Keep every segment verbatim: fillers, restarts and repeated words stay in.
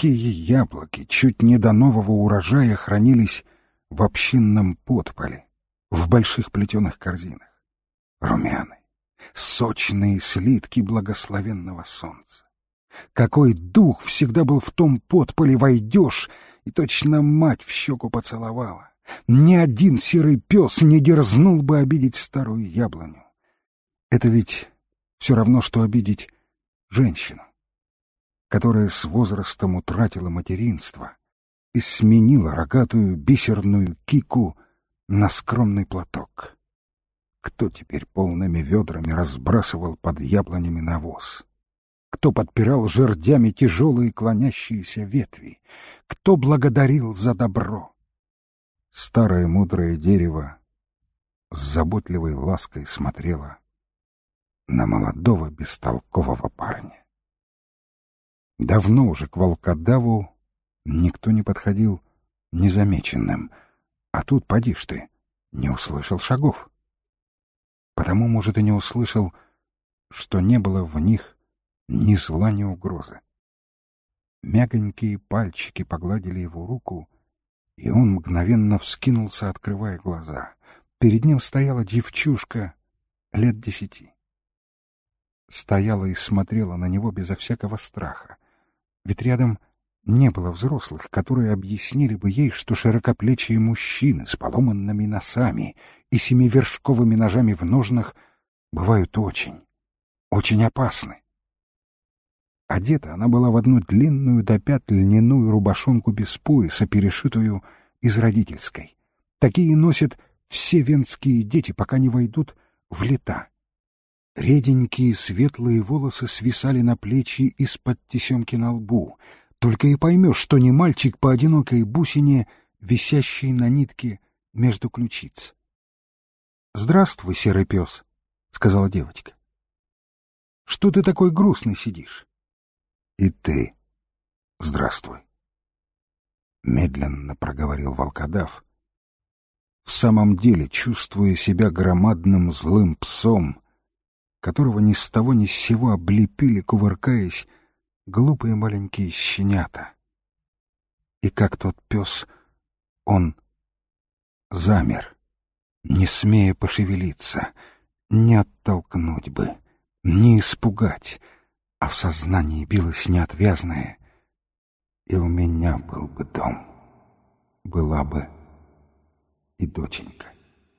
Какие яблоки чуть не до нового урожая хранились в общинном подполе, в больших плетеных корзинах. Румяные, сочные слитки благословенного солнца. Какой дух всегда был в том подполе, войдешь, и точно мать в щеку поцеловала. Ни один серый пес не дерзнул бы обидеть старую яблоню. Это ведь все равно, что обидеть женщину, которая с возрастом утратила материнство и сменила рогатую бисерную кику на скромный платок. Кто теперь полными ведрами разбрасывал под яблонями навоз? Кто подпирал жердями тяжелые клонящиеся ветви? Кто благодарил за добро? Старое мудрое дерево с заботливой лаской смотрело на молодого бестолкового парня. Давно уже к волкодаву никто не подходил незамеченным, а тут, поди ж ты, не услышал шагов. Потому, может, и не услышал, что не было в них ни зла, ни угрозы. Мягонькие пальчики погладили его руку, и он мгновенно вскинулся, открывая глаза. Перед ним стояла девчушка лет десяти. Стояла и смотрела на него безо всякого страха. Ведь рядом не было взрослых, которые объяснили бы ей, что широкоплечие мужчины с поломанными носами и семивершковыми ножами в ножнах бывают очень, очень опасны. Одета она была в одну длинную до пят льняную рубашонку без пояса, перешитую из родительской. Такие носят все венские дети, пока не войдут в лета. Реденькие светлые волосы свисали на плечи из-под тесемки на лбу. Только и поймешь, что не мальчик по одинокой бусине, висящей на нитке между ключиц. — Здравствуй, серый пес, — сказала девочка. — Что ты такой грустный сидишь? — И ты здравствуй, — медленно проговорил волкодав, в самом деле чувствуя себя громадным злым псом, которого ни с того ни с сего облепили, кувыркаясь, глупые маленькие щенята. И как тот пес, он замер, не смея пошевелиться, не оттолкнуть бы, не испугать, а в сознании билось неотвязное: и у меня был бы дом, была бы и доченька.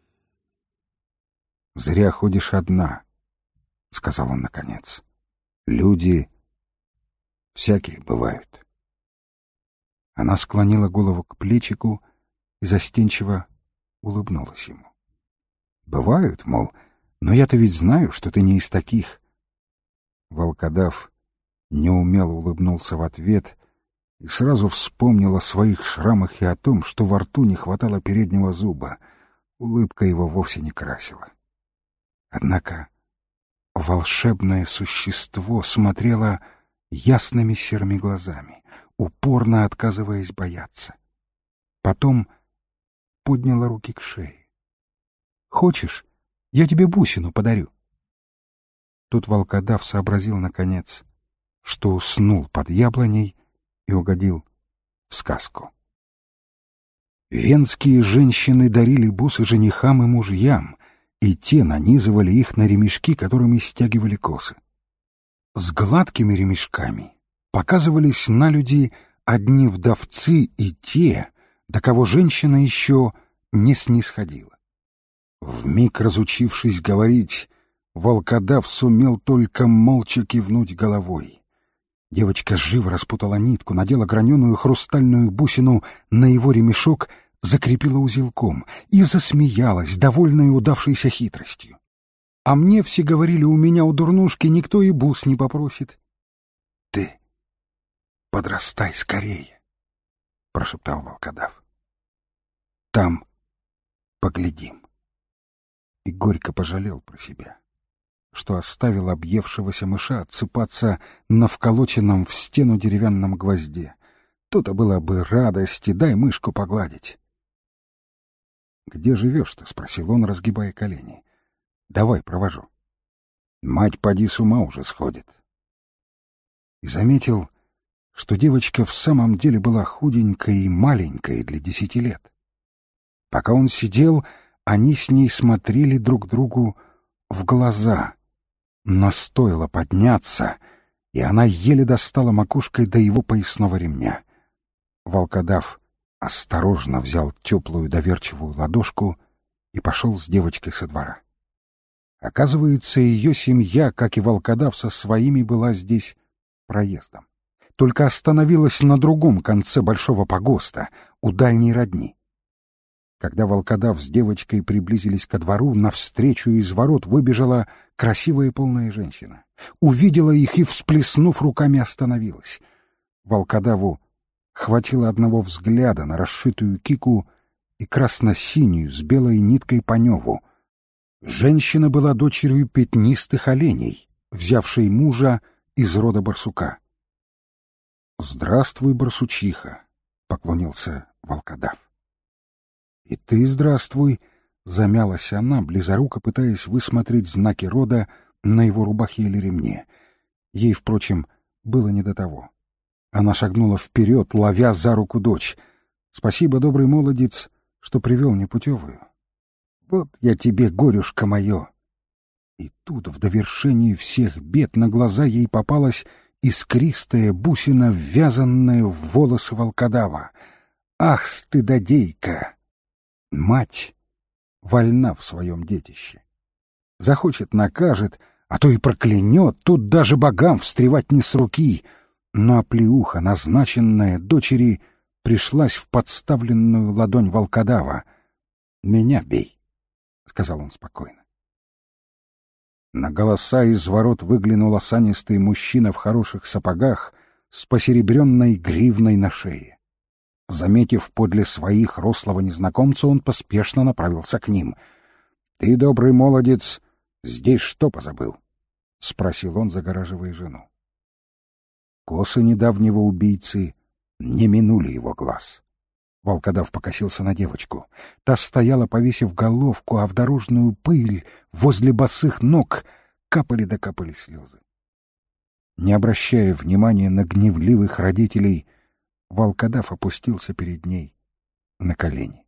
«Зря ходишь одна», — сказал он наконец. «Люди всякие бывают». Она склонила голову к плечику и застенчиво улыбнулась ему. «Бывают, мол, но я-то ведь знаю, что ты не из таких». Волкодав неумело улыбнулся в ответ и сразу вспомнил о своих шрамах и о том, что во рту не хватало переднего зуба. Улыбка его вовсе не красила. Однако волшебное существо смотрело ясными серыми глазами, упорно отказываясь бояться. Потом подняла руки к шее. «Хочешь, я тебе бусину подарю?» Тут волкодав сообразил, наконец, что уснул под яблоней и угодил в сказку. Венские женщины дарили бусы женихам и мужьям, и те нанизывали их на ремешки, которыми стягивали косы. С гладкими ремешками показывались на люди одни вдовцы и те, до кого женщина еще не снисходила. Вмиг разучившись говорить, волкодав сумел только молча кивнуть головой. Девочка живо распутала нитку, надела граненую хрустальную бусину на его ремешок, закрепила узелком и засмеялась, довольная удавшейся хитростью. А мне все говорили, у меня у дурнушки никто и бус не попросит. — Ты подрастай скорее, — прошептал волкодав. — Там поглядим. И горько пожалел про себя, что оставил объевшегося мыша отсыпаться на вколоченном в стену деревянном гвозде. То-то было бы радости, дай мышку погладить. — Где живешь-то? — спросил он, разгибая колени. — Давай провожу. Мать поди с ума уже сходит. И заметил, что девочка в самом деле была худенькой и маленькой для десяти лет. Пока он сидел, они с ней смотрели друг другу в глаза. Но стоило подняться, и она еле достала макушкой до его поясного ремня. Волкодав осторожно взял теплую доверчивую ладошку и пошел с девочкой со двора. Оказывается, ее семья, как и волкодав со своими, была здесь проездом. Только остановилась на другом конце большого погоста, у дальней родни. Когда волкодав с девочкой приблизились ко двору, навстречу из ворот выбежала красивая полная женщина. Увидела их и, всплеснув руками, остановилась. Волкодаву хватило одного взгляда на расшитую кику и красно-синюю с белой ниткой паневу. Женщина была дочерью пятнистых оленей, взявшей мужа из рода барсука. «Здравствуй, барсучиха», — поклонился волкодав. «И ты здравствуй», — замялась она, близоруко пытаясь высмотреть знаки рода на его рубахе или ремне. Ей, впрочем, было не до того. Она шагнула вперед, ловя за руку дочь. «Спасибо, добрый молодец, что привел непутевую. Вот я тебе, горюшка мое». И тут, в довершении всех бед, на глаза ей попалась искристая бусина, ввязанная в волосы волкодава. Ах, стыдодейка! Мать вольна в своем детище. Захочет — накажет, а то и проклянет, тут даже богам встревать не с руки. Но оплеуха, назначенная дочери, пришлась в подставленную ладонь волкодава. «Меня бей», — сказал он спокойно. На голоса из ворот выглянул осанистый мужчина в хороших сапогах с посеребренной гривной на шее. Заметив подле своих рослого незнакомца, он поспешно направился к ним. — Ты, добрый молодец, здесь что позабыл? — спросил он, загораживая жену. Косы недавнего убийцы не минули его глаз. Волкодав покосился на девочку. Та стояла, повесив головку, а в дорожную пыль возле босых ног капали да капали слезы. Не обращая внимания на гневливых родителей, волкодав опустился перед ней на колени.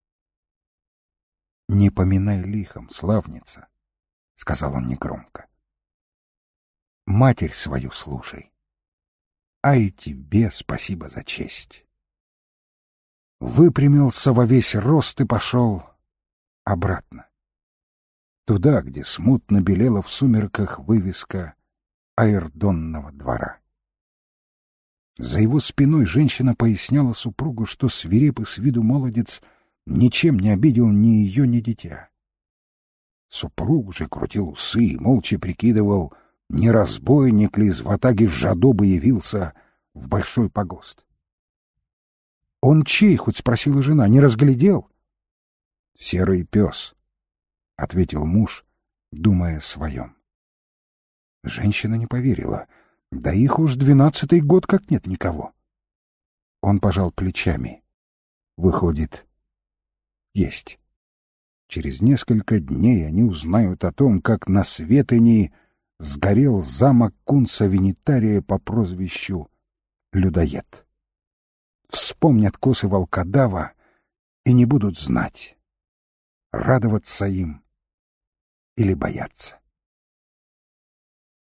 — Не поминай лихом, славница, — сказал он негромко. — Матерь свою слушай. А и тебе спасибо за честь. Выпрямился во весь рост и пошел обратно. Туда, где смутно белела в сумерках вывеска аэрдонного двора. За его спиной женщина поясняла супругу, что свирепый с виду молодец ничем не обидел ни ее, ни дитя. Супруг же крутил усы и молча прикидывал, не разбойник ли из ватаги жадобы явился в большой погост. — Он чей? — хоть спросила жена. — Не разглядел? — Серый пес, — ответил муж, думая о своем. Женщина не поверила. Да их уж двенадцатый год как нет никого. Он пожал плечами. Выходит, есть. Через несколько дней они узнают о том, как на Светыни сгорел замок кунца Венитария по прозвищу Людоед. Вспомнят косы волкодава и не будут знать, радоваться им или бояться.